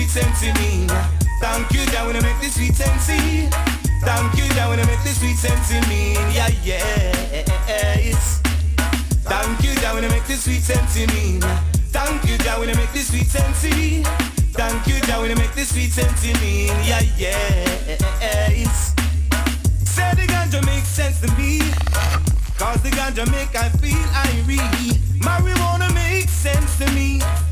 sweet sense in me. Thank you, Jah, when you make the sweet sense in. Thank you, Jah, when you make the sweet sense in me. Yeah, yes. Thank you, Jah, when you make the sweet sense in me. Thank you, Jah, when you make the sweet sense in. Thank you, Jah, when you make the sweet sense in me. Yeah, yes. Say the ganja makes sense to me, cause the ganja make I feel irie. Marijuana makes sense to me,